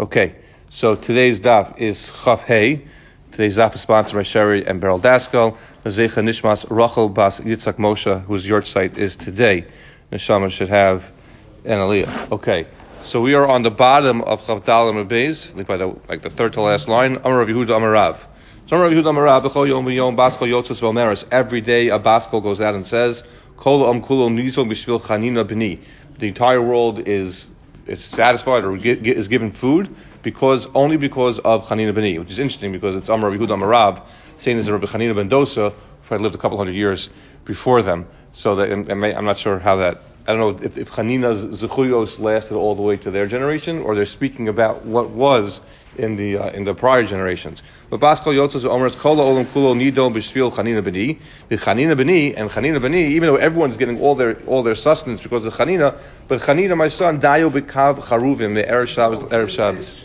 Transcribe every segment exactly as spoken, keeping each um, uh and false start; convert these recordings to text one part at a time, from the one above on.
Okay, so today's daf is Chaf Hey. Today's daf is sponsored by Sherry and Beryl Daskal. Zecha Nishmas Rachel Bas Yitzchak Moshe, whose yard site is today. Neshama should have an aliyah. Okay, so we are on the bottom of Chaf Dalam Beis, I think by the like the third to last line. Amar Rav Yehuda Amar Rav. So Amar Rav Yehuda Amar Rav. B'chol yom v'yom baskol yotzos v'omeres. Every day a baskol goes out and says, Kol am kulo nizo b'shvil chanina b'ni. The entire world is is satisfied or get, get, is given food because only because of Chanina B'ni, which is interesting because it's Amar Yehuda Amar Rav saying this is Rabbi Chanina ben Dosa, who had lived a couple hundred years before them. So that and, and may, I'm not sure how that. I don't know if, if Chanina's zechuyos lasted all the way to their generation, or they're speaking about what was in the uh, in the prior generations. But Baskal Yotzos Omer's Kola Olam Kulo Nido B'Shvil Chanina B'ni, the Chanina B'ni and Chanina B'ni, even though everyone's getting all their all their sustenance because of Chanina, but Chanina, my son, Dayo B'Kav Charuvim the Erev Shabbos Erev Shabbos.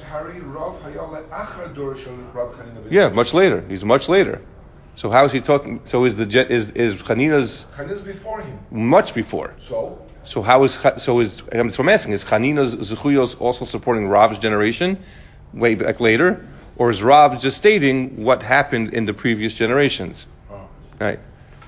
Yeah, much later. He's much later. So how is he talking? So is the is is Chanina's? Chanina's before him. Much before. So. So how is so is that's what I'm asking? Is Chanina's zechuyos also supporting Rav's generation way back later, or is Rav just stating what happened in the previous generations? Oh. Right.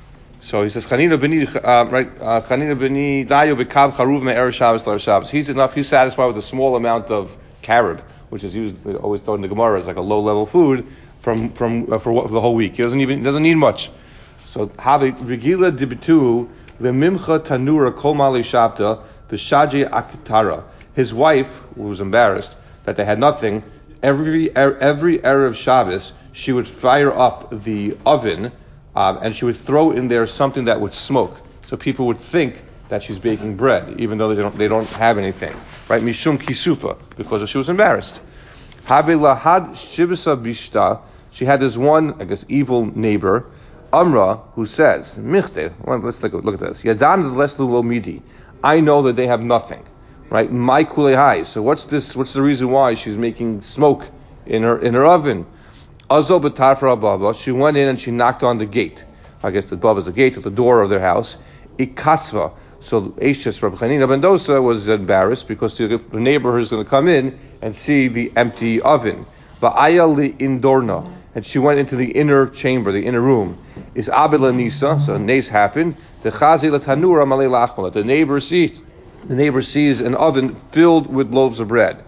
So he says Chanina b'ni uh, right uh, Chanina b'ni dayo b'kav charuv me'er Shabbos l'er Shabbos. He's enough. He's satisfied with a small amount of carob, which is used always thought in the Gemara as like a low level food from from uh, for, what, for the whole week. He doesn't even he doesn't need much. So have regila dibitu. The Mimcha Tanura Kol Mali Shabta, the Shaji Akitara. His wife, who was embarrassed that they had nothing, every every Erev Shabbos, she would fire up the oven um, and she would throw in there something that would smoke. So people would think that she's baking bread, even though they don't they don't have anything. Right? Mishum Kisufa, because she was embarrassed. Have Lahad Shibsa Bishta, she had this one, I guess, evil neighbor, Amra, who says, Michte, well, let's look, look at this. Yadan leslu midi. I know that they have nothing, right? My kulehai. So what's this? What's the reason why she's making smoke in her in her oven? Azo b'tarfra baba. She went in and she knocked on the gate. I guess the baba is the gate at the door of their house. Ikasva. So Eishes Rabbi Chanina ben Dosa was embarrassed because the neighbor is going to come in and see the empty oven. Ba'aya li indorna. And she went into the inner chamber, the inner room. Is Abila Nisa, so Nes happened. The Chazi Tanura Malay Lachmalat. The neighbor sees the neighbor sees an oven filled with loaves of bread.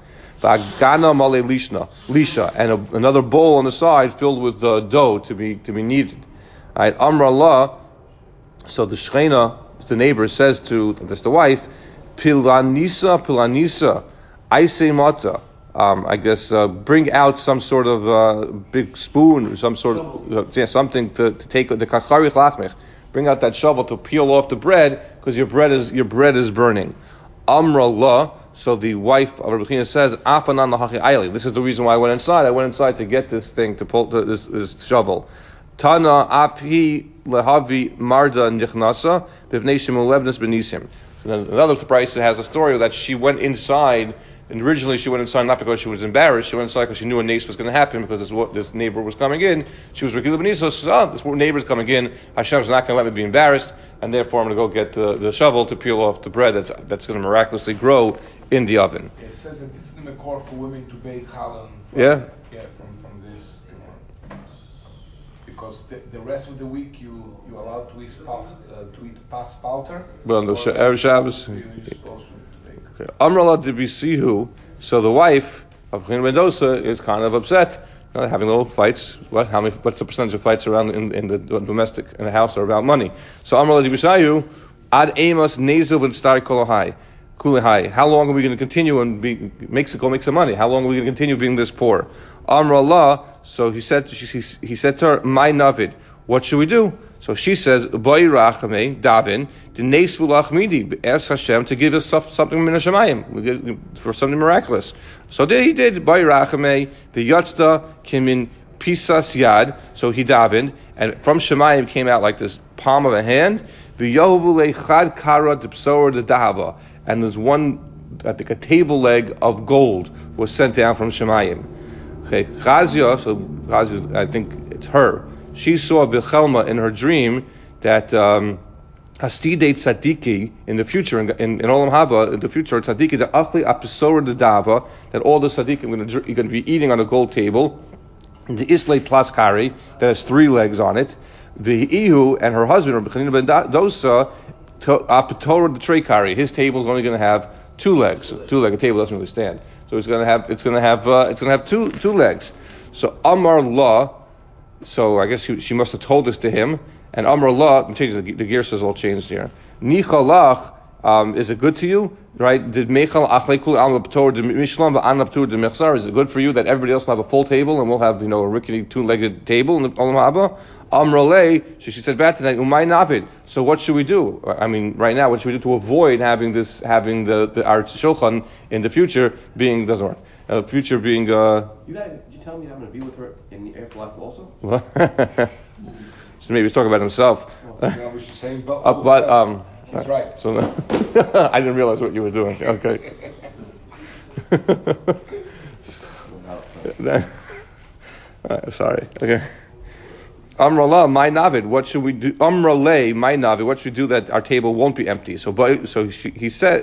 Gana Malay Lishna, Lisha, and a, another bowl on the side filled with uh, dough to be to be kneaded. Right, Amra Allah. So the Shechina, the neighbor, says to that's the wife, Pilanisa, Pilanisa, Aise Mata. Um, I guess uh, bring out some sort of uh, big spoon or some sort of uh, yeah, something to, to take the kacharich lachmech. Bring out that shovel to peel off the bread because your bread is your bread is burning. Amra Allah. So the wife of Rabbi China says, Afanan lahachi ayli. This is the reason why I went inside. I went inside to get this thing to pull the, this, this shovel. Tana afhi lehavi marda nichnasa b'vnei shemu lebnas b'nisim. So then another surprise has a story that she went inside. And originally she went inside not because she was embarrassed. She went inside because she knew a nace was going to happen because this, this neighbor was coming in. She was Regila Benisa. So she said, oh, this neighbor's coming in. Hashem's not going to let me be embarrassed. And therefore I'm going to go get the, the shovel to peel off the bread that's that's going to miraculously grow in the oven. It says that this is the makor for women to bake challah. Yeah? Yeah, from, from this. You know, because the, the rest of the week you, you're allowed to eat, pas, uh, to eat pas palter. But on the Erev Shabbos. Okay. Amrullah Dibisihu, so the wife of Chanina ben Dosa is kind of upset, you know, having little fights. What? How many? What's the percentage of fights around in, in the domestic in the house are about money? So Amrullah Dibisihu, Ad Amos Nezel ben Star Kolahai, Kulehai. How long are we going to continue and be Mexico make some money? How long are we going to continue being this poor? Amrullah, so he said, he, he said to her, My Navid, what should we do? So she says, Boi rachame, Davin, the nes v'lachmidi, ask Hashem to give us something min hashamayim, for something miraculous. So there he did, Boi rachame, the yatzda kimin pisas yad, so he davened, and from Shemayim came out like this palm of a hand, v'yohu lechad kara d'psor de dahava, and there's one, I think a table leg of gold was sent down from Shemayim. Okay, Chazia, so Chazia, I think it's her, she saw Bichelma in her dream that um, Hastidei tzadiki in the future, in, in, in Olam Haba, in the future, tzadiki the achli apisora de dava, that all the tzaddikim are going to you're going to be eating on a gold table. The islay tlaskari that has three legs on it. The ihu and her husband, Rabbi Chanina ben Dosa, apitora the treikari. His table is only going to have two legs. Two leg a table doesn't really stand, so it's going to have it's going to have uh, it's going to have two two legs. So Amar La, so I guess she, she must have told this to him. And Amar La, I'm changing the, the gear says all changed here. Nichalach, um, is it good to you? Right? Did Mechal Achlekul Am Laptor de Mishlam An Laptor de Mechzar? Is it good for you that everybody else will have a full table and we'll have, you know, a rickety two-legged table in the Olam Haba? Amar Le, she, she said back to that, Umay Navid. So what should we do? I mean, right now, what should we do to avoid having this, having the, the our shulchan in the future being doesn't work. Uh, future being. Uh, you got? Did you tell me I'm going to be with her in the afterlife also? So maybe he's talking about himself. No, no, we should say both. uh, but um, That's right. So I didn't realize what you were doing. Okay. uh, sorry. Okay. Amrullah, my navid. What should we do? Amrullah, my navid. What should we do that our table won't be empty? So, by, so she, he said,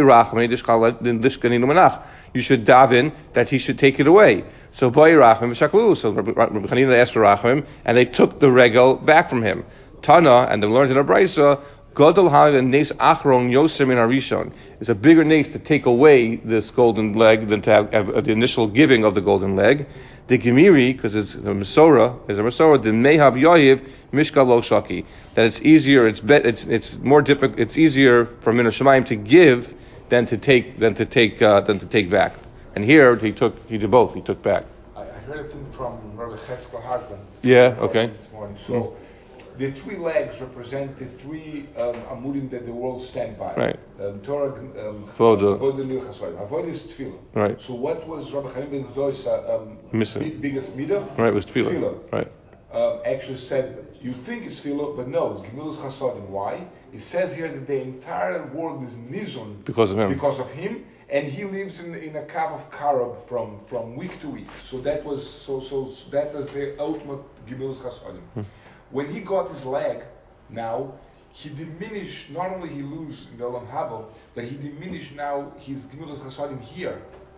you should daven that he should take it away. So Bayrachim v'shaklu. So Rabbi Chanina asked for Rachim, and they took the regel back from him. Tana, and they learned in a brayso, Gadol ha'en nes achron yoser min harishon. It's a bigger nes to take away this golden leg than to have, have the initial giving of the golden leg. The gemiri, because it's a Masorah, is a Masorah. The mehav yoyiv mishkal lo shaki. That it's easier, it's be, it's it's more difficult, it's easier for Min HaShamayim to give than to take than to take uh, than to take back. And here he took he did both. He took back. I, I heard it from Rabbi Cheskel Hartman. Yeah. Okay. This morning. So mm-hmm. the three legs represent the three um, amudim that the world stand by. Right. Um, Torah, um, Avodah, Avodah is tefillah. Right. So what was Rabbi Chaim ben Dosa um, big, biggest midah? Right. It was tefillah. Tefillah. Right. Um, actually said you think it's tefillah, but no, it's Gemilus Chasodim. Why? It says here that the entire world is nizon because of him. Because of him. And he lives in in a cave of Karab from, from week to week. So that was so so, so that was the ultimate Gemilus Chasodim. Hmm. When he got his leg, now he diminished. Not only he lose in the Olam Haba, but he diminished now his Gemilus Chasodim here,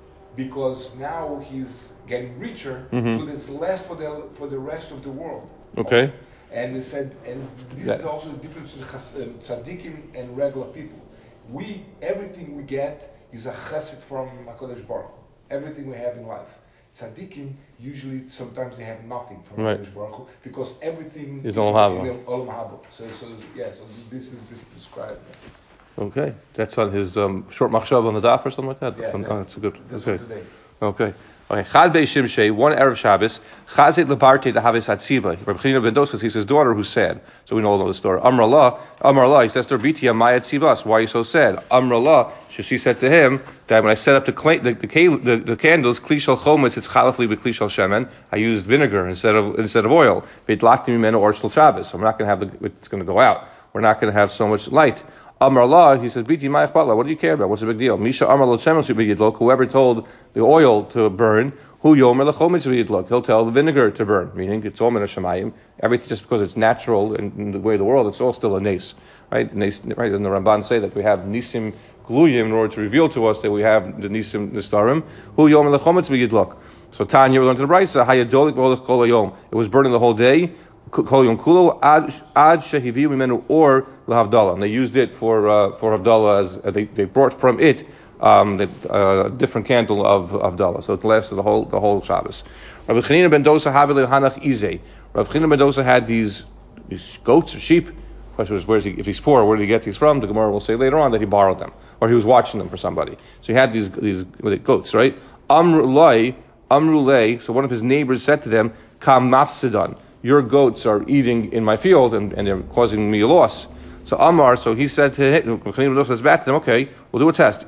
because now he's getting richer. Mm-hmm. So there's less for the for the rest of the world. Okay. Also. And they said, and this yeah. is also the difference between tzaddikim and regular people. We everything we get is a chesed from HaKadosh Baruch Hu. Everything we have in life. Tzaddikim, usually, sometimes they have nothing from right. HaKadosh Baruch Hu, because everything is in Olam Haba. So, so, yeah, so this is just described. Okay. That's on his um, short machshav on the daf or something like that? Yeah, oh, yeah. that's a good. This okay. Today. Okay. Okay. Chad Bei Shimshei, one Erev Shabbos, Chazet Lebarte de Havis Hatziva. Rabbi Chanina ben Dosa, he's his daughter who's sad. So we know all the story. Amar Allah, Amar Allah, he says to her, Biti Amayat Tzivas, why are you so sad? Amar Allah, so she said to him, that when I set up the cl- the, the, the, the candles, Kli Shal Chometz, it's Chalafli be Kli Shal Shemen, I used vinegar instead of instead of oil. Veit Lakti Mimenu Or Shel Shabbos. So I'm not going to have the, it's going to go out. We're not going to have so much light. Amar Allah, he says, Biti Mayach Batla, what do you care about? What's the big deal? Misha Amar Lo Shemen Shubiyidlok, whoever told the oil to burn, Hu Yomer Lechometz Shubiyidlok, he'll tell the vinegar to burn, meaning it's all Min HaShamayim. Everything, just because it's natural in, in the way of the world, it's all still a nes. Right? Nes, right? And the Ramban say that we have Nisim Gluyim in order to reveal to us that we have the Nisim Nistarim. Hu Yomer Lechometz Shubiyidlok. So Tanya, we learned to the Brayso, Hayadolik V'olech Kol Hayom. It was burning the whole day. Kol Yom Kulo Ad Shehiviu Mimenu Or LaHavdalah. And they used it for uh, for Havdalah as uh, they they brought from it um, a uh, different candle of Havdalah. So it lasted the whole the whole Shabbos. Rabbi Chanina ben Dosa Havile Hanach Izeh. Rabbi Chanina ben Dosa had these these goats or sheep. The question was, where is he? If he's poor, where did he get these from? The Gemara will say later on that he borrowed them or he was watching them for somebody. So he had these these goats, right? Amrulai Amrulay. So one of his neighbors said to them, Kam Mafsidan. Your goats are eating in my field and, and they're causing me a loss. So Amar, so he said to him, says back to them, okay, we'll do a test.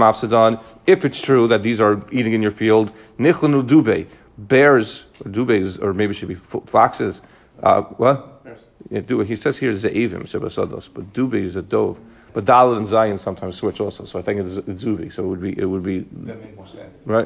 If it's true that these are eating in your field, Nichlanu Dube, bears, or dubes, or maybe it should be foxes. Uh, what? Yeah, dube. He says here Ze'evim, Shebasados, but dube is a dove. But Dalet and Zion sometimes switch also, so I think it's, it's Zuvi, so it would be, it would be. That makes more sense. Right?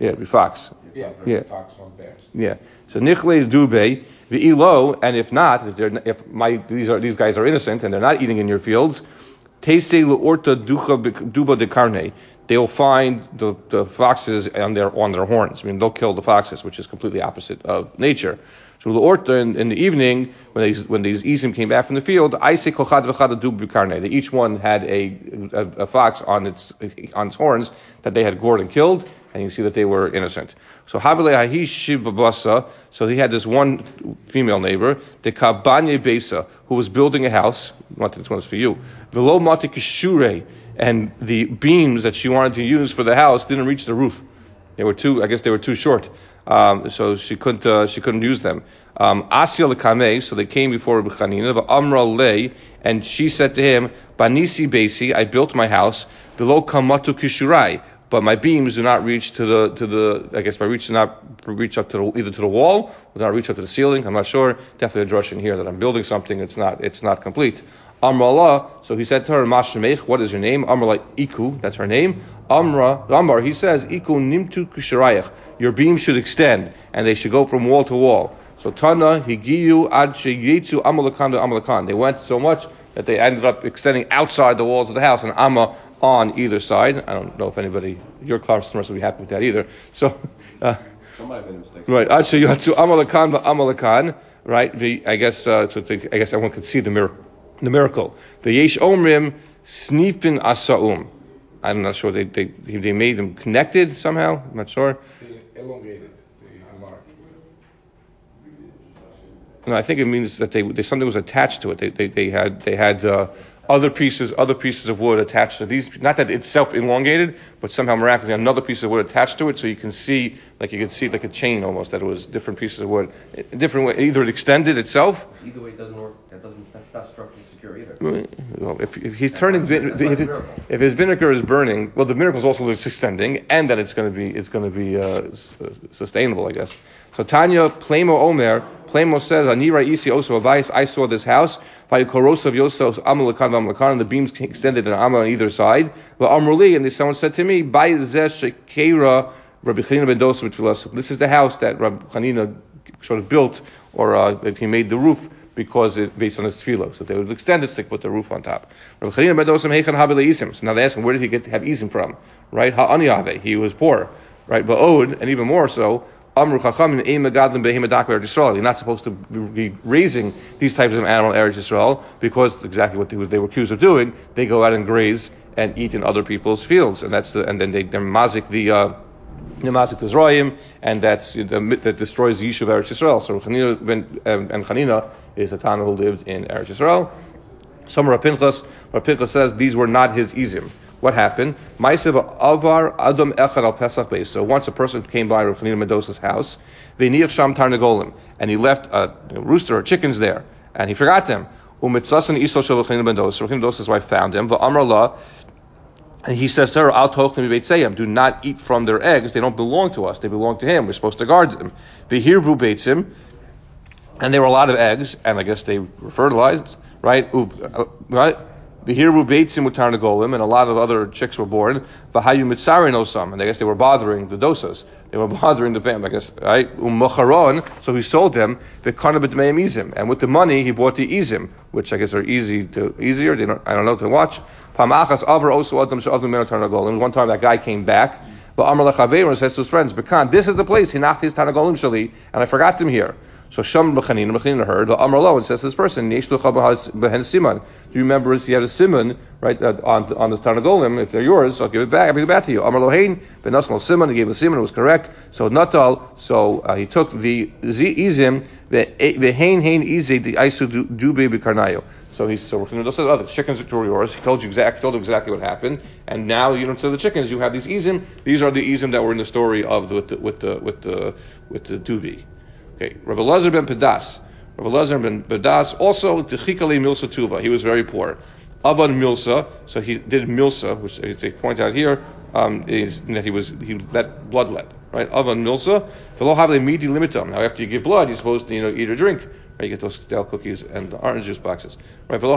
Yeah, it'd be fox. Yeah, Yeah. fox, not bears. Yeah. So nichle dube the ilo, and if not, if, they're, if my these are these guys are innocent and they're not eating in your fields, teise leorta ducha duba de carne. They will find the, the foxes on their on their horns. I mean, they'll kill the foxes, which is completely opposite of nature. So leorta in, in the evening, when these when these isim came back from the field, I say kol chad v'chad duba de carne. They each one had a, a a fox on its on its horns that they had gored and killed, and you see that they were innocent. So Havile Hahi Shibabasa, so he had this one female neighbor, the Kabanye Besa, who was building a house. Not this one's for you. Velo Mati Kishure, and the beams that she wanted to use for the house didn't reach the roof. They were too, I guess they were too short. Um, so she couldn't uh, she couldn't use them. Um, Asya Lekame, so they came before Rabbi Chanina, but Amra Le, and she said to him, Banisi Besi, I built my house, Velo Kamatu Kishurai, but my beams do not reach to the to the I guess my reach do not reach up to the, either to the wall or do not reach up to the ceiling. I'm not sure. Definitely a drush in here that I'm building something. It's not it's not complete. Amra, so he said to her, Mashemech, what is your name? Amra Iku, that's her name. Amra Amar, he says, Iku Nimtu Kusharayach. Your beams should extend and they should go from wall to wall. So Tana Higiyu Ad Sheyetsu Amalakan to Amalakan. They went so much that they ended up extending outside the walls of the house, and Amma on either side. I don't know if anybody, your customers will be happy with that either. So, uh, Somebody made a mistake. right, Acha Yatsu Amalakan ba Amalakan, right? The, I guess uh, to think, I guess everyone could see the miracle. The miracle. The Yesh Omrim Snifin Asaum. I'm not sure they they they made them connected somehow. I'm not sure. They elongated. They enlarged. No, I think it means that they, they something was attached to it. They they, they had they had uh, other pieces other pieces of wood attached to these. Not that it's self elongated, but somehow miraculously another piece of wood attached to it, so you can see like you can see like a chain almost that it was different pieces of wood, a different way. Either it extended itself. Either way, it doesn't work. That doesn't. That's not structurally secure either. Well, if, if he's turning why- vin- that's why if, it's it, a miracle. if his vinegar is burning, well, the miracle is also that it's extending, and that it's going to be it's going to be uh, s- sustainable, I guess. So Tanya Plemo Omer Plemo says Anira Isi Oso Avais. I saw this house. Vayikorosav Yosef Amalakan Amalakan, and the beams extended in Amma on either side. But Amruli, and someone said to me, By Zesh Shekera Rabbi Chanina ben Dosa b'tfilas. This is the house that Rabbi Chanina sort of built, or uh, if he made the roof because it based on his tefillah. So they would extend it, stick put the roof on top. Rabbi Chanina ben Dosa meikan habe le'isim. So now they ask him, where did he get to have isim from? Right? Ha'ani habe. He was poor. Right? Ba'od, and even more so, Amru Chachamim ein megadlim behem adakar Eretz Yisrael. You're not supposed to be raising these types of animal in Eretz Yisrael because exactly what they, they were accused of doing. They go out and graze and eat in other people's fields, and that's the and then they they mazik the. Uh, Nemazik Tizroim, and that's the, that destroys the Yishuv Eretz Yisrael. So Chanina ben, um, and Chanina is a Tana who lived in Eretz Yisrael. Some Rav Pinchas, Rav Pinchas says these were not his izim. What happened? Ma'asev avar adam echad al Pesach beis. So once a person came by Rav Chanina Mendoza's house, v'niach sham tarnagolim, and he left a, a rooster or chickens there, and he forgot them. Umitzasan iso shel Rav Chanina Mendoza. Rav Chanina Mendoza's wife found them. V'amar la. And he says to her, Al tochnim beitzayim, do not eat from their eggs. They don't belong to us. They belong to him. We're supposed to guard them. V'hirvu beitzim, and there were a lot of eggs, and I guess they were fertilized, right? Uh, right? V'hirvu beitzim with tarnagolim, and a lot of other chicks were born. V'hayu mitzarin osam, and I guess they were bothering the dosas. They were bothering the family, I guess, right? U'mocharon, so he sold them, v'kana b'dmeim izim, and with the money he bought the izim, which I guess are easy to, easier, they don't, I don't know, to watch. One time that guy came back, but Amar Lechaveir says to his friends, Bekan, this is the place, he knocked his Tanagolim Shali, and I forgot them here. So Sham B'chanina, B'chanina heard, the Amar Lo, and says to this person, do you remember if you had a simon, right, uh, on, on this Tanagolim, if they're yours, I'll give it back, I'll give it back to you. Amar Lohain, V'nasmal Simon, he gave a simon, it was correct. So Natal, so uh, he took the Izim, V'hain hain Izim, the Aisu Dube B'karnayo. So he so says, oh, the chickens are yours. He told you exactly, told you exactly what happened, and now you don't sell the chickens. You have these izim. These are the izim that were in the story of the, with the with the with the with the dubi. Okay, Rabbi Elazar ben Pedas. Rabbi Elazar ben Pedas also techikali milsa tuva. He was very poor. Avan milsa, so he did milsa, which they point out here um, is that he was he let blood let right. Avan milsa. V'lo have midi limitum. Now after you give blood, you're supposed to you know eat or drink. Right, you get those stale cookies and orange juice boxes. Right, so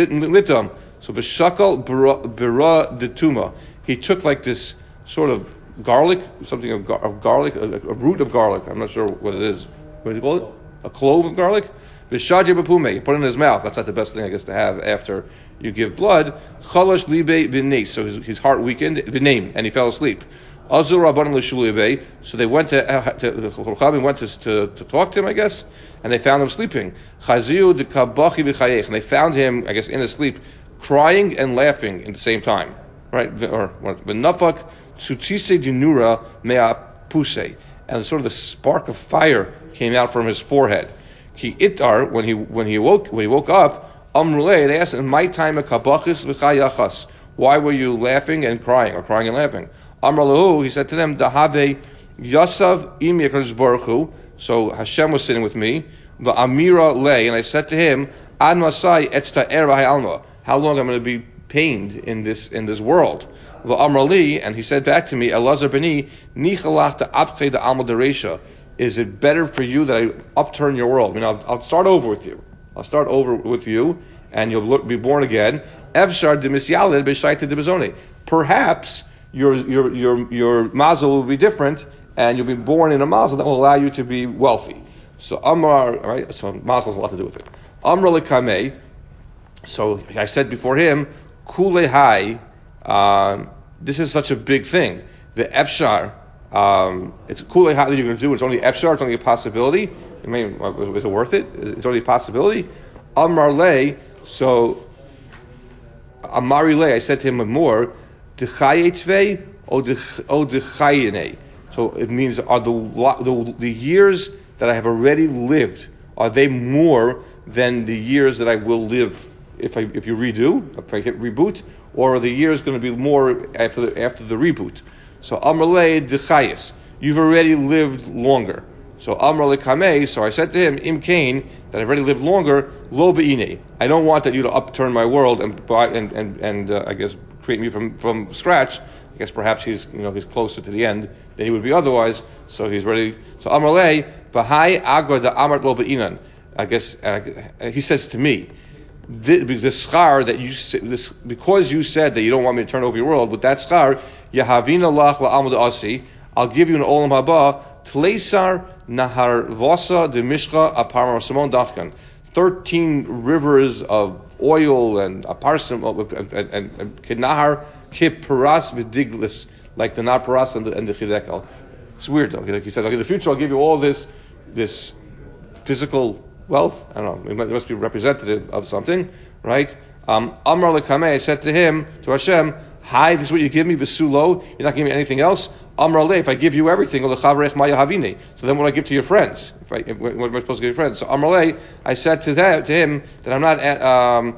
b'shakal bera de tuma. He took like this sort of garlic, something of, gar- of garlic, a, a root of garlic. I'm not sure what it is. What do you call it? A clove of garlic. V'shaje b'pume. You put it in his mouth. That's not the best thing, I guess, to have after you give blood. Chalash libe v'neis. So his, his heart weakened. V'neim, and he fell asleep. Azur rabbanan l'shulibei. So they went to uh, to the Chachamim went to, to to talk to him, I guess, and they found him sleeping. Chaziu de kabachi v'chayech. And they found him, I guess, in his sleep, crying and laughing at the same time. Right? Or v'nafak tsutise dinura mea puse. And sort of the spark of fire came out from his forehead. He itar when he when he woke when he woke up. Amrulei, they asked him, "My time a kabachis v'chayachas. Why were you laughing and crying, or crying and laughing?" Amralahu, he said to them, "Dahave yasav im yakadosh baruch hu." So Hashem was sitting with me. Va'amira lay, and I said to him, "Ad masai etsta erva ha'alma." How long am I going to be pained in this in this world? Va'amrali, and he said back to me, "Elazar beni nichalach da abche da alma deresha." Is it better for you that I upturn your world? I mean, I'll, I'll start over with you. I'll start over with you, and you'll look, be born again. Efshar de misyaled b'shayte de bezone. Perhaps your your your your mazel will be different, and you'll be born in a mazel that will allow you to be wealthy. So Amar, right? So mazel has a lot to do with it. Amar lekamei. So I said before him, kule hai. Um, this is such a big thing. The efshar. Um, it's cool how that you're going to do. It's only efshar. It's only a possibility. I mean, is it worth it? It's only a possibility. Amar le. So Amari le. I said to him more. Dechayetvei o dechayene. So it means are the, the the years that I have already lived, are they more than the years that I will live if I if you redo, if I hit reboot, or are the years going to be more after the, after the reboot? So Amrle Dechayis, you've already lived longer. So Amrle Kamei, so I said to him, Im Kain, that I've already lived longer, Lo Be'ine. I don't want that you to upturn my world and buy and and, and uh, I guess create me from, from scratch. I guess perhaps he's you know he's closer to the end than he would be otherwise. So he's ready. So Amrle Bahai Agor da Amart Lo Be'inan. I guess uh, he says to me, The, the schar that you this because you said that you don't want me to turn over your world, with that schar, Yahavina lach la'amud asi, I'll give you an olam haba tleisar nahar vasa de mishcha aparma samon dachkan, thirteen rivers of oil and aparsim and and, and kinahar kip paras v'diglis, like the nar paras and the, and the chidekel. It's weird though. Like he said, okay, in the future I'll give you all this this physical wealth. I don't know. It must be representative of something, right? Um, Amar lekamei, I said to him, to Hashem, hi, this is what you give me, v'sulo. You're not giving me anything else. Amar le, if I give you everything, so then what do I give to your friends? If I, if, what am I supposed to give your friends? So Amar le, I said to that to him that I'm not um,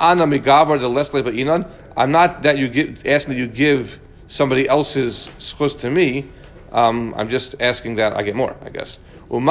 I'm not that you give, asking that you give somebody else's schus to me. Um, I'm just asking that I get more, I guess.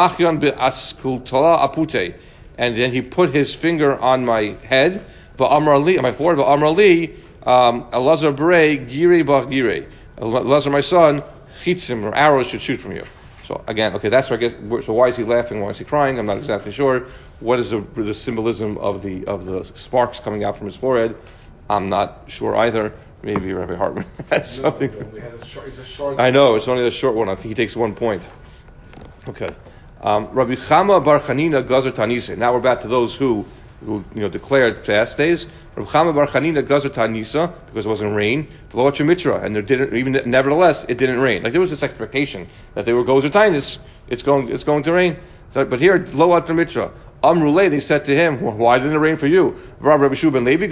And then he put his finger on my head, on my forehead, um, Elazar Bere, Gire Bach Gire. Elazar, my son, chitzim, or arrows should shoot from you. So again, okay, that's where I guess, so why is he laughing? Why is he crying? I'm not exactly sure. What is the, the symbolism of the of the sparks coming out from his forehead? I'm not sure either. Maybe Rabbi Hartman has something. No, no, a short, it's a short I know, it's only a short one. I think he takes one point. Okay. Um, Rabbi Chama Bar Chanina Gazer Tanisa. Now we're back to those who, who you know, declared fast days. Rabbi Chama Bar Chanina Gazer Tanisa, because it wasn't rain. V'lo Mitra, and there didn't even nevertheless it didn't rain. Like there was this expectation that they were Gazer Tanis. It's going it's going to rain. But here, Lo Mitra. Amrulay, they said to him, why didn't it rain for you? When Rabbi Shua ben Levi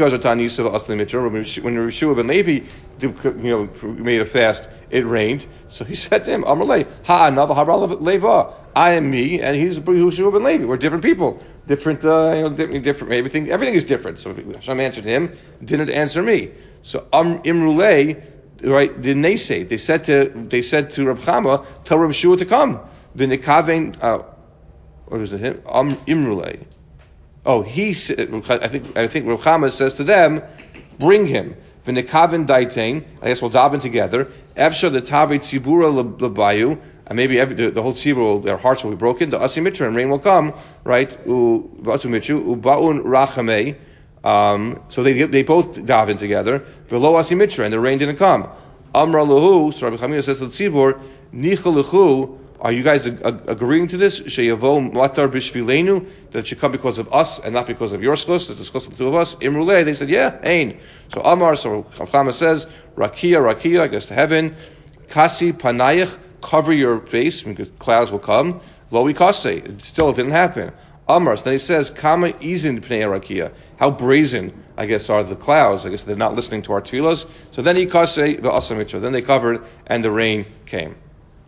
you know, made a fast, it rained. So he said to him, Amrulay, ha another leva. I am me, and he's Shua ben Levi. We're different people, different, uh, you know, different, different. Everything, everything is different. So Hashem answered him, didn't answer me. So um, Imrulay, right? Didn't they say? They said to they said to Rabbi Chama, tell Rabbi Shua to come. V'nikavein. Uh, Or is it him? Um, Imrulay. Oh, he said. I think. I think Rav Chama says to them, "Bring him." V'nekavin daitain. I guess we'll daven together. Efsha the tavi tzibura lebayu, and maybe every, the, the whole tzibur, their hearts will be broken. The asimitra and rain will come. Right? U v'atumitru ubaun rachamei. Um, so they they both daven together. V'lo asimitra, and the rain didn't come. Amra Lahu, so Rabbi Chamina says to the Tzibor, Nicha Lechu, are you guys ag- ag- agreeing to this? Sheyavo matar b'shvilenu, that it should come because of us and not because of your schos, that the schos of the two of us. Imrulei, they said, yeah, ain. So Amar, so Chachama says, Rakia, Rakia, I guess to heaven. Kasi panayich, cover your face, because clouds will come. Lo ikase, still it didn't happen. Amar, so then he says, Kama izin pnei Rakia. How brazen, I guess, are the clouds. I guess they're not listening to our tefillos. So then ikase the asamitra. Then they covered, and the rain came.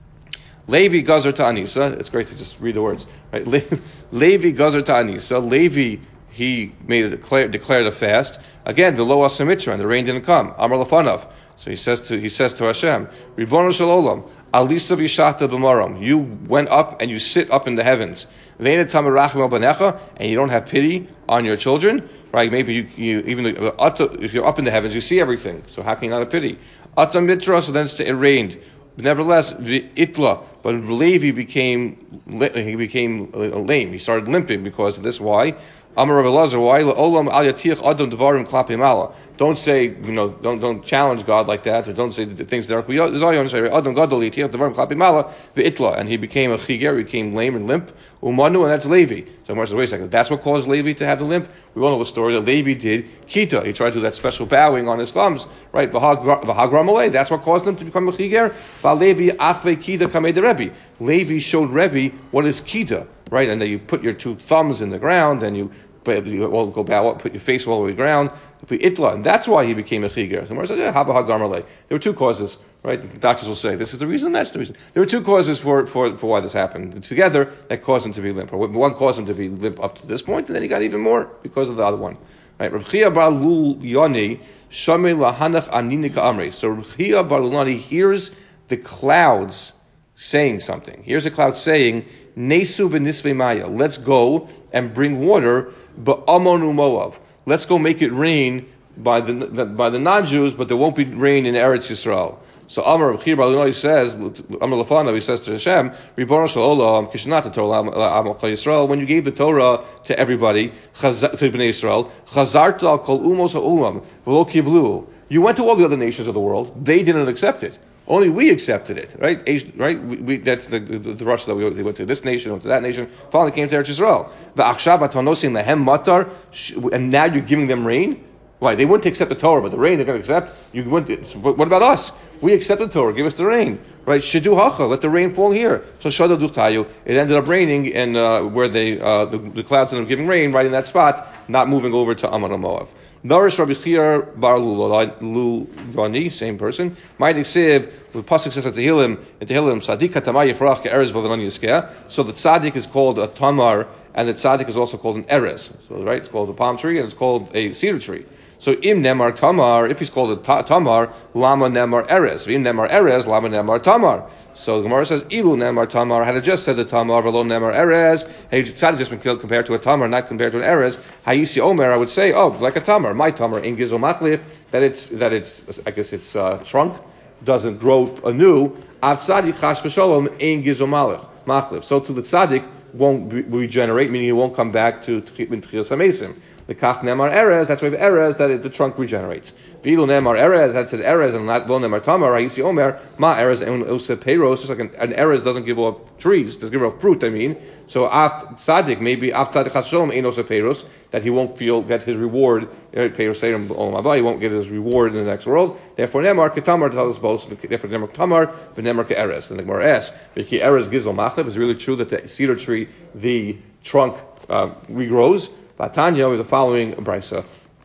Levi Gazer Ta'anisa. It's great to just read the words, right? Le- Levi Gazer Ta'anisa. Levi, he made a declare, declared a fast. Again, the lo asamitra, and the rain didn't come. Amar Lafanav. So he says to he says to Hashem, Ribono Shel Olam, Alisa v'yishata b'maram. You went up and you sit up in the heavens. Ve'ena tamerachim al banecha, and you don't have pity on your children, right? Maybe you, you even if you're up in the heavens, you see everything. So how can you not have pity? Ata mitra. So then it rained. Nevertheless, itla, but Levi became he became lame. He started limping because of this. Why? Amar Rav Elazar, why olam al yatiach adam devarim klapim ala? Don't say, you know, don't don't challenge God like that, or don't say the things that are adam gadol yatiach devarim klapim ala ve'itla, and he became a chiger, he became lame and limp. Umanu, and that's Levi. So Gemara says, wait a second, that's what caused Levi to have the limp? We all know the story that Levi did kita. He tried to do that special bowing on his thumbs, right? V'hagramalei, that's what caused him to become a chiger. V'alevi achve kita kamei de Rebbe. Levi showed Rebbe what is kita, right? And then you put your two thumbs in the ground, and you you all go bow up, put your face all the way ground. If we itla, and that's why he became a chiger. So Gemara says, yeah, haba hagramalei. There were two causes. Right? Doctors will say, this is the reason, that's the reason. There were two causes for, for, for why this happened. Together, that caused him to be limp. One caused him to be limp up to this point, and then he got even more because of the other one. Right? Reb Chia bar Lulani, Shamei lahanach aninika amri. So Reb Chia bar Lulani hears the clouds saying something. Here's a cloud saying, Nesu v'nisvei maya. Let's go and bring water, but amonu moav. Let's go make it rain by the by the non-Jews, but there won't be rain in Eretz Yisrael. So Amar Reb Chia bar Lulani says, Amar Lafanav, he says to Hashem, Ribono Shel Olam, Kishnata Torah Am Yisrael, when you gave the Torah to everybody, to Bnei Yisrael, Chazarta al Kol Umos HaOlam, V'lo Kivlu. You went to all the other nations of the world, they didn't accept it. Only we accepted it, right? Right? We, we, that's the the, the rush that we they went to this nation, went to that nation. Finally came to Eretz Yisrael. V'achshav atanosin lehem matar, and now you're giving them rain. Why? They wouldn't accept the Torah, but the rain they're going to accept. You wouldn't. What about us? We accept the Torah. Give us the rain, right? Shidu hacha. Let the rain fall here. So shada duchtayu. It ended up raining, and uh, where they uh, the, the clouds ended up giving rain right in that spot, not moving over to Amon Moav. Narish Rabbi Chia bar Lulani, same person. Ma'adik Siv, the pasuk says at the Tehillim, at the Tehillim, Sadik Tamar Yifrach ke'erez b'Levan Yiskeh. So the tzaddik is called a tamar, and the tzaddik is also called an erez. So right, it's called a palm tree, and it's called a cedar tree. So im nemar tamar, if he's called a ta- tamar, lama nemar erez. Im nemar erez, lama nemar tamar. So the Gemara says, ilu nemar tamar. Had it just said the tamar, v'lo nemar erez, had it just been compared to a tamar, not compared to an erez, hayisi omer, I would say, oh, like a tamar, my tamar, in gizo machlif, that it's, that it's, I guess it's uh, shrunk, doesn't grow anew. Av tzadik chash v'sholom, in gizo machlif. So to the tzaddik won't regenerate, meaning it won't come back to Tchilas HaMesim. The kach nemar erez, that's why the erez, that it, the trunk regenerates. V'ilu nemar erez, that said erez, and not lo nemar tamar, hayisi omer, ma erez and ose peiros, just like an, an erez doesn't give off trees, doesn't give off fruit, I mean. So af tzaddik, maybe af tzaddik chas shalom, ein ose peiros, that he won't feel, get his reward, peiros seirim olam haba, he won't get his reward in the next world. Therefore nemar ketamar tells us both, therefore nemar tamar, v'nemar ke'erez. And the Gemara asks, v'ki erez gizol machlef, is it really true that the cedar tree, the trunk uh, regrows? Vatanya, with the following brisa.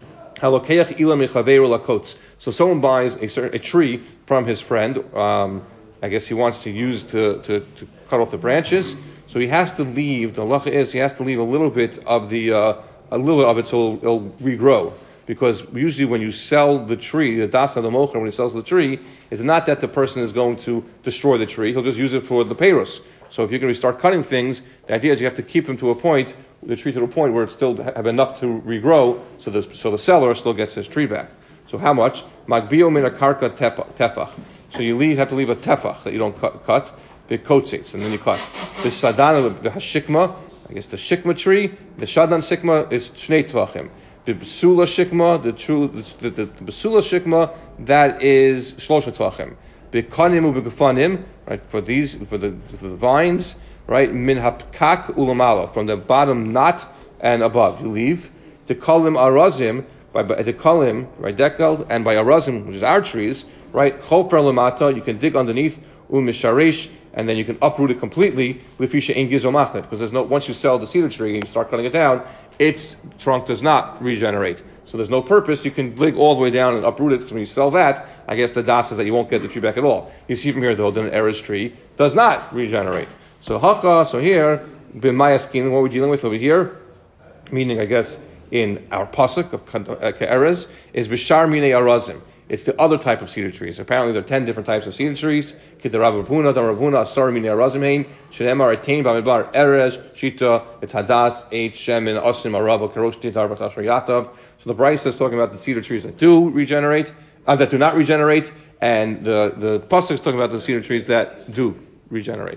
So someone buys a certain a tree from his friend. Um, I guess he wants to use to, to, to cut off the branches. So he has to leave. The halacha is he has to leave a little bit of the uh, a little bit of it so it'll, it'll regrow. Because usually when you sell the tree, the das of the mocher, when he sells the tree, is not that the person is going to destroy the tree. He'll just use it for the peiros. So if you're going to start cutting things, the idea is you have to keep them to a point, the tree to a point where it still have enough to regrow, so the so the seller still gets his tree back. So how much? Magbio min karka tefach. So you leave, have to leave a tefach that you don't cut. cut the kotzitz, and then you cut. The sadan, the hashikma, I guess the shikma tree, the shadan sikma is shnei tvachim. The Basula Shikma, the true, the, the, the Basula Shikma, that is Shlosha Tvachim. Bekanim u'begafanim, right, for these, for the, for the vines, right, min hapkak ulamala, from the bottom knot and above, you leave. The Kalim Arazim, by, by the Kalim, right, Dekel, and by Arazim, which is our trees, right, Chofer Lamata, you can dig underneath, Umisharesh, and then you can uproot it completely, Lefisha Ein Gizo Machlet, because there's no, once you sell the cedar tree and you start cutting it down, its trunk does not regenerate. So there's no purpose. You can dig all the way down and uproot it, because when you sell that, I guess the das is that you won't get the tree back at all. You see from here, though, that an Erez tree does not regenerate. So Hacha, so here, Bin Mayaskin, what we're dealing with over here, meaning, I guess, in our pasuk of Erez, is Bishar Mine Arazim. It's the other type of cedar trees. Apparently, there are ten different types of cedar trees. Kid Rav Ravuna, Dam Ravuna, Asar Mine Arazim Hein, Shenemar Etain Bamidbar Erez, Shita, it's Hadas, Eight, Shemin, Asim, Arava, Karosh, Titar, Batasher, Yatav. So the Bryce is talking about the cedar trees that do regenerate, uh, that do not regenerate, and the, the pasuk is talking about the cedar trees that do regenerate.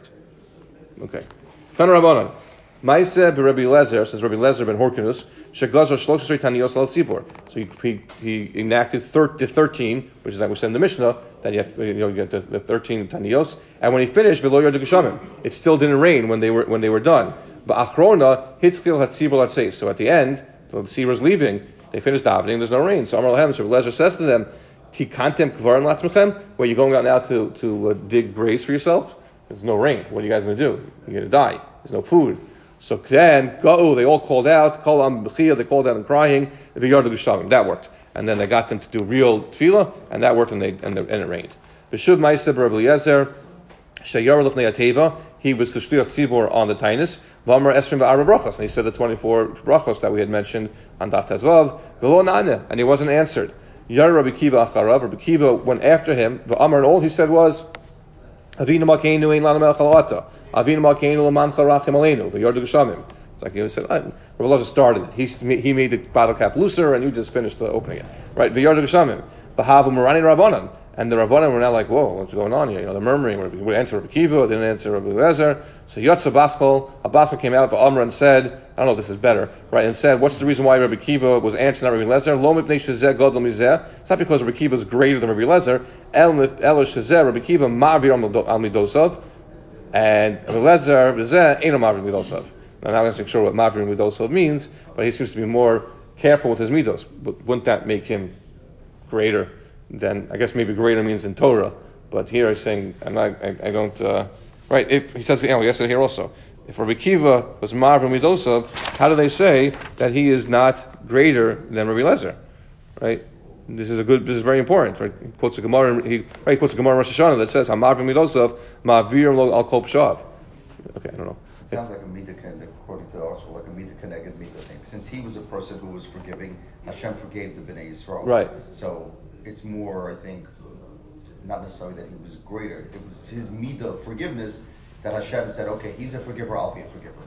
Okay. Tan Rabbanan. Maise Rabbi Lezer, says Rabbi Lezer ben Horkinus, Sheglazer Shloshes Taniyos Al Tzibor. So he, he he enacted thir- the thirteen, which is like we said in the Mishnah, that you have, you know, you get the, the thirteen Taniyos, and when he finished, V'lo Yard Geshamim, it still didn't rain when they were when they were done. But Achrona Hitzchil Hatzibor Latzei. So at the end, so the Tzibor is leaving, they finished davening, there's no rain. So Amar Lahem, so Rabbi Lezer says to them, Tikantem Kvarim Latzmechem, where you're going out now to to uh, dig graves for yourself. There's no rain. What are you guys going to do? You're going to die. There's no food. So then, go, they all called out, call am b'chiyah, they called out and crying, the yard of Geshavim. That worked. And then they got them to do real tefillah, and that worked, and they and, the, and it rained. B'shuv ma'aseh Rabbi Eliezer, sheyar l'fnei ateva, he was the shliach tzibor on the tainus, v'amar esrim ba'arba brachos, and he said the twenty-four brachos that we had mentioned on Daf Tezvav, v'lo na'aneh, and he wasn't answered. Yar Rabbi Kiva acharav, Rabbi Kiva went after him, v'amar, and all he said was, Avinu Malkeinu ein lana melech alata. Avinu Malkeinu lemancha rachim aleinu. The Yard of Geshamim. It's like he said, Rabbi Elazar started it. He, he made the bottle cap looser, and you just finished the opening it. Right? The Yard of Geshamim. Bahavu Marani Rabbanan. And the Rabbanan were now like, whoa, what's going on here? You know, they're murmuring. We answer Rabbi Kiva, didn't answer Rabbi Elazar. So Yotza Baskol, a Baskol came out, but Amr and said, I don't know if this is better, right? And said, what's the reason why Rabbi Kiva was answering not Rabbi Elazar? Lo mipnei shezeh gadol mizeh. It's not because Rabbi Kiva is greater than Rabbi Elazar. El shezeh, Rabbi Kiva ma'avir al midosav. And Rabbi Elazar, zeh, ain't no ma'avir midosav. Now, I'm not exactly sure what ma'avir midosav means, but he seems to be more careful with his midos. But wouldn't that make him greater than, I guess maybe greater means in Torah, but here he's saying, I'm not, I, I don't, uh, right, if, he says, you know, yes, here also, if Rabbi Kiva was Ma'avir Midosav, how do they say that he is not greater than Rabbi Elazar, right? This is a good, this is very important, right? He quotes a Gemara, he, right, he quotes a Gemara in Rosh Hashanah that says, HaMa'avir Midosav, Ma'avir lo al kol p'shav. Okay, I don't know. It sounds like a midah, according to the article, like a midah connected midah thing. Since he was a person who was forgiving, Hashem forgave the Bnei Yisrael. Right. So it's more, I think, not necessarily that he was greater. It was his midah of forgiveness that Hashem said, okay, he's a forgiver, I'll be a forgiver.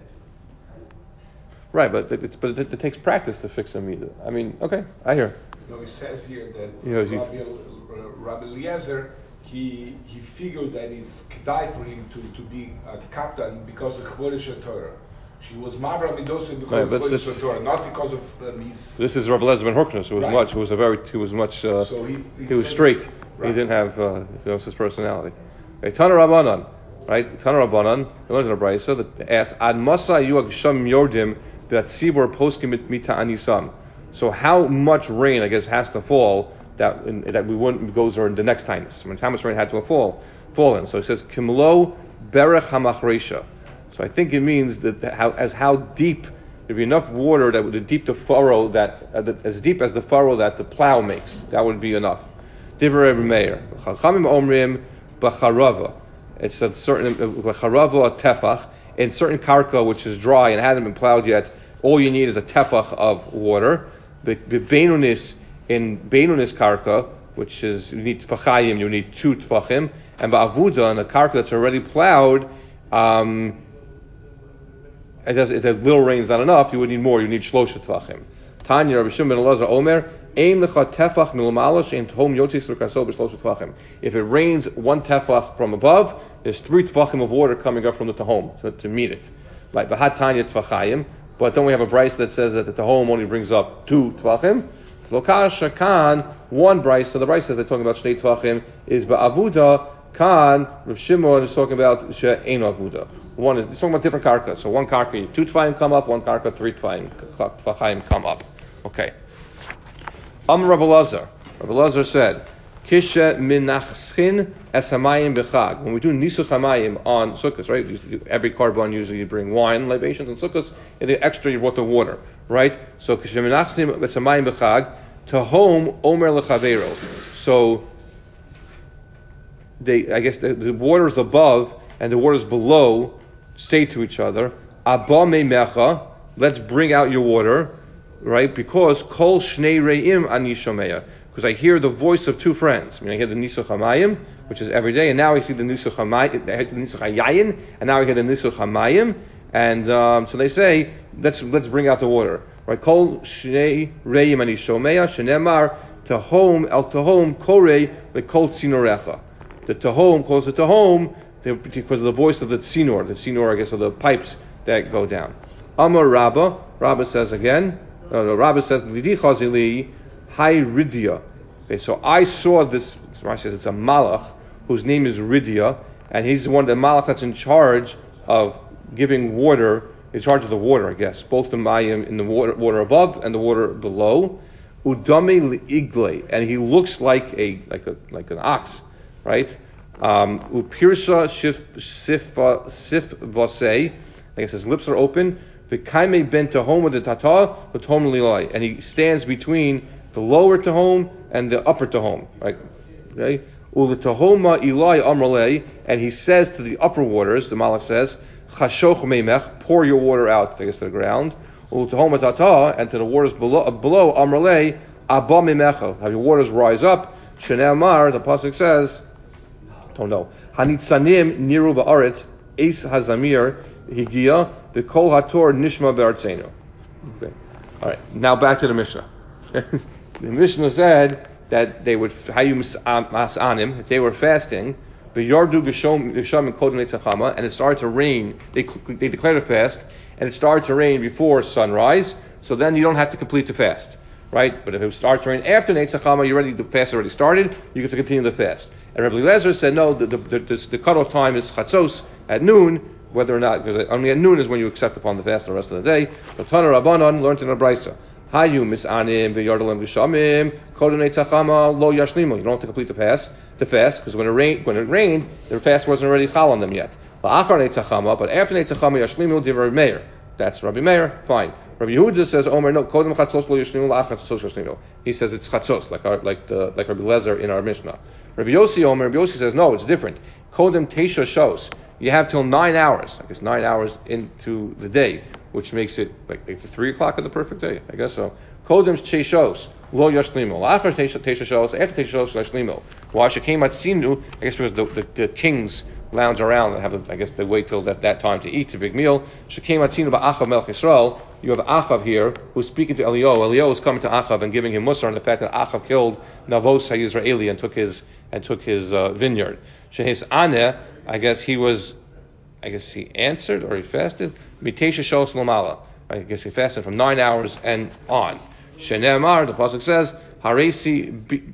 Right, but it's but it, it takes practice to fix a midah. I mean, okay, I hear. No, he says here that You know, you- Rabbi, uh, Rabbi Eliezer, he he figured that it's kedai for him to, to be a captain because of Chvodesh Torah. She was Mavra Midosa because Right, of but Chvodesh this- Torah, not because of um, his. This is Rabbi Elazar ben Horkinus, who was Right. much, who was a very, who was much, uh, So he- he he was said- straight. Right. He didn't have, uh, you know, his personality. Okay, Tana Rabbanan, right? Tana Rabbanan, he learned in a brayso that asks, Ad Masa Yu Agsham Yordim that Tzibor Poskim Mita Anisam. So how much rain, I guess, has to fall that in, that we wouldn't goes or in the next tinus? I mean, how much rain had to fall fallen? So it says Kimlo Berech Hamachresha. So I think it means that the, how, as how deep there'd be enough water that would deep the furrow that uh, the, as deep as the furrow that the plow makes. That would be enough. Divrei Rebbe Meir. Chachamim omrim b'charava. It's a certain b'charava tefach in certain karka which is dry and hasn't been plowed yet. All you need is a tefach of water. B'beinunis in beinunis karka, which is you need tefachayim, you need two tefachim, and ba'avuda in a karka that's already plowed. Um, It does, if the little rain is not enough, you would need more. You need shlosha tvachim. Tanya Rabbi Shimon ben Elazar Omer, ein lecha tefach milmala shein tom yotis l'kaso b'shlosha tvachim. If it rains one tefach from above, there's three tvachim of water coming up from the tahom to, to meet it. Like v'hat Tanya tvachayim, but then we have a brisa that says that the Tahom only brings up two Tvachim. Lokasha Khan, one brisa, so the brisa says they're talking about Shnei Tvachim, is Ba'avuda, Khan, Rav Shimon is talking about She'ein Avuda. One is, it's talking about different karka. So one karka, two Tvachim come up, one karka, three Tvachim come up. Okay. Am Rabbi Lazar. Rabbi Lazar said, Kisha minachschin es hamayim b'chag. When we do nisuch hamayim on sukkahs, right? You, you, every carbon usually you bring wine libations on sukkahs, and the extra you brought the water, right? So kisha minachschin es hamayim b'chag tahom omer lechavero. So they, I guess the, the waters above and the waters below say to each other, Abba memecha, let's bring out your water, right? Because kol shnei re'im ani shomeya. Because I hear the voice of two friends. I mean, I hear the Nisuch HaMayim, which is every day, and now I see the Nisuch HaMayim, I hear the Nisuch HaYayin, and now I hear the Nisuch HaMayim, and um, so they say, let's let's bring out the water. Right? Kol Shnei Re'im Ani Shomeya, Shenemar, Tahom, El Tahom, Korei, Lekol Tzinorecha. The Tahom calls the Tahom because of the voice of the Tzinor, the Tzinor, I guess, are the pipes that go down. Amar Rabba, Rabba says again, no, no, Rabba says, Lidi Chazili, Hi Ridya. Okay, so I saw this. Rashi says it's a malach whose name is Ridya, and he's the one, the malach that's in charge of giving water, in charge of the water, I guess, both the mayim in the water, water above and the water below. Udame liigle, and he looks like a like a like an ox, right? Um, Upirsa sif sif sif vasei. I guess his lips are open. V'kaime ben tahom the tata v'tom lilai, and he stands between the lower Tahom and the upper Tahom, right? Okay. Ula Tahoma Ilai Amrlei, and he says to the upper waters, the Malach says, Chashoch Meimech, pour your water out, I guess, to the ground. Ula Tahoma Tata, and to the waters below, uh, below Amrlei, Abba Meimecha, have your waters rise up. Shenel Mar, the pasuk says, don't know. Hanitzanim Niru Ba'aretz, Eis Hazamir Higia, the Kol Hator Nishma Be'artzenu. Okay. All right. Now back to the Mishnah. The Mishnah said that they would hayum masanim, if they were fasting, the yardu geshom gesham and kodem netzachama, and it started to rain. They they declared a fast, and it started to rain before sunrise. So then you don't have to complete the fast, right? But if it starts to rain after netzachama, you already the fast already started. You get to continue the fast. And Rabbi Eliezer said no. The the, the, the, the cutoff time is chatzos at noon. Whether or not, because only at noon is when you accept upon the fast the rest of the day. The Tana Rabbanon learned in a brisa. Hayu misanim v'yardalem geshamim kodem netzachama lo yashlimu. You don't have to complete the fast, the fast, because when it rained, when it rained, the fast wasn't already chal on them yet. La'achar netzachama, but after netzachama yashlimu divrei Meir. That's Rabbi Meir. Fine. Rabbi Yehuda says, Omer no kodem chatzos lo yashlimu la'achar chatzos yashlimu. He says it's chatzos, like our, like the like Rabbi Lezer in our Mishnah. Rabbi Yossi Omer, Rabbi Yossi says no, it's different. Kodem teisha shos. You have till nine hours. I guess nine hours into the day, which makes it like it's three o'clock of the perfect day. I guess so. Kodem's cheishos lo yashlimu. La'achar teisha shos. After teisha shos yashlimu. Why shekei matzinu? I guess because the, the, the kings lounge around and have, I guess they wait till that, that time to eat a big meal. Shekei matzinu ba'achav melech Yisrael. You have Achav here who's speaking to Eliyahu. Eliyahu is coming to Achav and giving him musar on the fact that Achav killed Navos HaYisraeli and took his and took his uh, vineyard. Shehes Aneh, I guess he was, I guess he answered or he fasted. Mitesha Shos Lomala. I guess he fasted from nine hours and on. Shenemar, the pasuk says, Haresi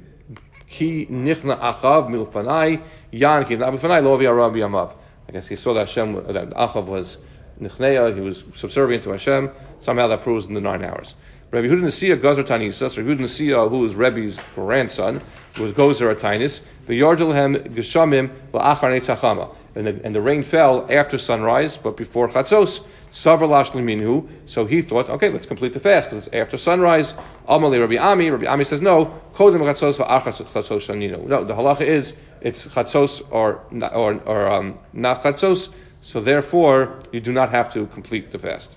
ki nichna Achav milfanai yan ki nabifanai lo v'yarav yamav. I guess he saw that Hashem, that Achav was nichneya, he was subservient to Hashem. Somehow that proves in the nine hours. Rabbi Yehuda Nasiya Gazer Tanisas, Rabbi Yehuda Nasiya, who is Rebbe's grandson, was Gozer Tanis, v'yardulhem geshamim la'achar netzachama, and the and the rain fell after sunrise, but before chatzos. Savar lashli minhu, so he thought, okay, let's complete the fast because it's after sunrise. Amalei Rabbi Ami, Rabbi Ami says no. Kodem chatzos va'achar chatzos shaninu. No, the halacha is it's chatzos or or or um, not chatzos, so therefore you do not have to complete the fast.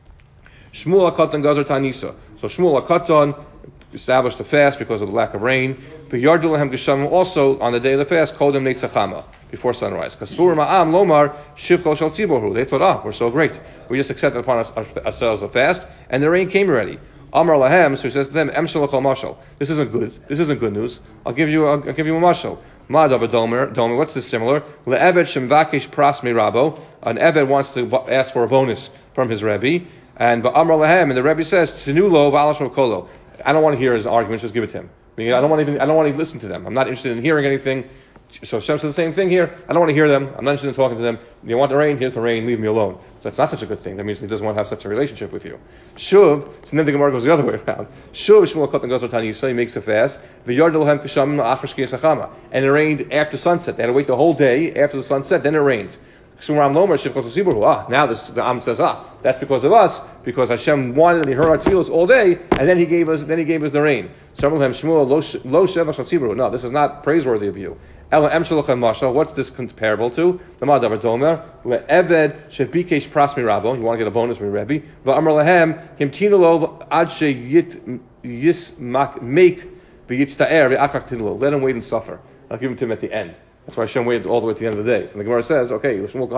Shmuel HaKatan Gazer Tanisa. So Shmuel HaKatan established the fast because of the lack of rain. The Yardu Lahem Geshamim also on the day of the fast called them Neitzachama before sunrise. Kasfur Ma'am Lomar Shivchol Shal Tziboru. They thought, ah, we're so great. We just accepted upon us, ourselves a fast, and the rain came already. Amar Lahem, so he says to them, Em Shalachal Mashal. This isn't good. This isn't good news. I'll give you. I'll, I'll give you a mashal. Ma'adav Domer. Domer. What's this similar? LeEved Shemvakish Pras Me Rabo. An Eved wants to ask for a bonus from his Rebbe. And but Amar Lahem, and the Rebbe says, Tenulo v'alashma kolo. I don't want to hear his arguments, just give it to him. I mean, I don't want to even, I don't want to listen to them. I'm not interested in hearing anything. So Hashem says the same thing here. I don't want to hear them. I'm not interested in talking to them. You want the rain? Here's the rain. Leave me alone. So that's not such a good thing. That means he doesn't want to have such a relationship with you. Shuv. So then the Gemara goes the other way around. Shuv Shmuel Kotan goes Tani Yisrael. He makes a fast. V'yardel hem k'shamim achar shkiyas hachama. And it rained after sunset. They had to wait the whole day after the sunset. Then it rains. Ah, now this, the Am says, ah, that's because of us, because Hashem wanted and He heard our tefillos all day, and then He gave us, then He gave us the rain. So Shmuel lo shevach shatzibur. No, this is not praiseworthy of you. Ela em shalochem mashal. What's this comparable to? The Madavar Domer le'eved shebikesh pras mirabo. You want to get a bonus from your Rebbe. Va'amar lahem himtinu lo ad sheyit yis make v'yitzta'er v'achak tinlo. Let him wait and suffer. I'll give him to him at the end. That's why Hashem waited all the way to the end of the day. So the Gemara says, okay,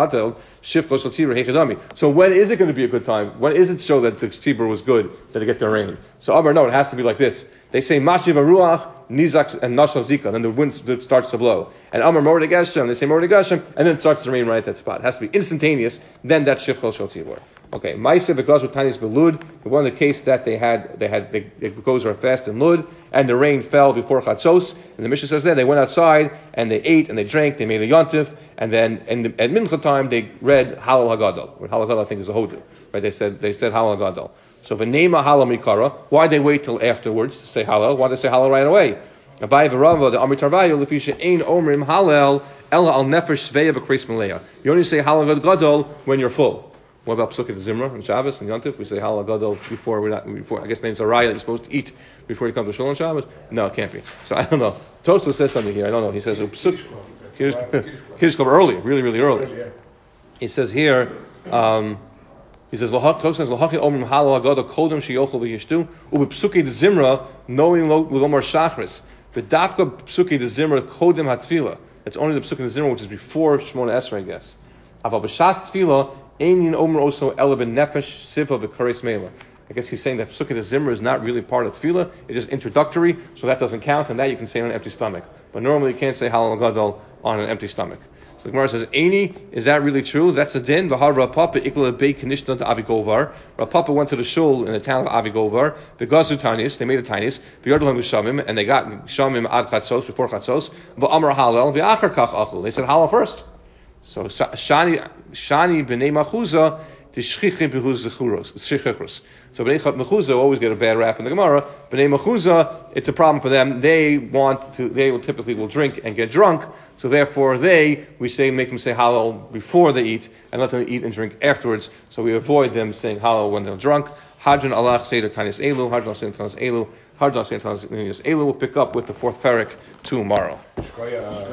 so when is it going to be a good time? When is it show that the tzibur was good, that they get their rain? So Amar, no, it has to be like this. They say, Mashiv Aruach, Nizak, and Nashal Zika, then the wind starts to blow. And Amar Mordei Geshem, they say Mordei Geshem, and then it starts to rain right at that spot. It has to be instantaneous, then that Shifchol Shal Tzibur. Okay, Ma'aseh v'gaz with Tanis belud. One of the case that they had, they had, they, the goes were fast in Lud, and the rain fell before Chatzos. And the Mishnah says there, they went outside and they ate and they drank. They made a yontif, and then in the, at Mincha time they read Halal Hagadol. Halal Hagadol I think is a hodu, right? They said they said Halal Hagadol. So v'neima Halal Mikara. Why they wait till afterwards to say Halal? Why they say Halal right away? Abai v'Rava the Amrit Tarvayu lefisha ein omrim Halal ela al nefesh sveya v'kreis malaya. You only say Halal Hagadol when you're full. What about Psukkah Zimra and Shabbos and Yontif? We say Halal Gadol before we're not before. I guess names are Raya that you're supposed to eat before you come to Shul on Shabbos. No, it can't be. So I don't know. Tosfos says something here. I don't know. He says Kiddush Club early, really, really early. He says here. Um, he says Tosfos says Lahaki Omrim Halal Gadol Kodem Sheyochel V'Yishtu Ubi Psukkah Zimra knowing Lomar Shachris V'Dafka Psukkah Zimra Kodem Hatfila. That's only the Psukkah Zimra which is before Shmona Esrei, I guess. Aval B'Shas Tefila. I guess he's saying that Psukkah Zimra is not really part of Tefillah. It's just introductory, so that doesn't count, and that you can say on an empty stomach. But normally you can't say Halal Gadol on an empty stomach. So the Gemara says, Eini, is that really true? That's a din. V'har Rav Papa ikla bei kanishna to Avigovar. Rav Papa went to the shul in the town of Avigovar. The Gazu Tanis, they made a Tanis. V'yardolem Shamim, and they got Shamim ad Chatzos, before Chatzos. V'amar Halal, v'achar kach achul. They said Halal first. So Shani Shani b'nei Machuza the Shchichim b'huz Shchichros. So b'nei Machuza always get a bad rap in the Gemara. B'nei Machuza, it's a problem for them. They want to. They will typically will drink and get drunk. So therefore, they we say make them say halal before they eat and let them eat and drink afterwards. So we avoid them saying halal when they're drunk. Hadran Allah Seder Tanis Elu. Hadran Seder Tanis Elu. Hadran Seder Tanis Elu. We'll pick up with the fourth parak tomorrow.